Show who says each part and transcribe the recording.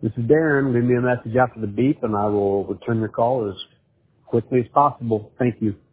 Speaker 1: This is Darren. Leave me a message after the beep, and I will return your call as quickly as possible. Thank you.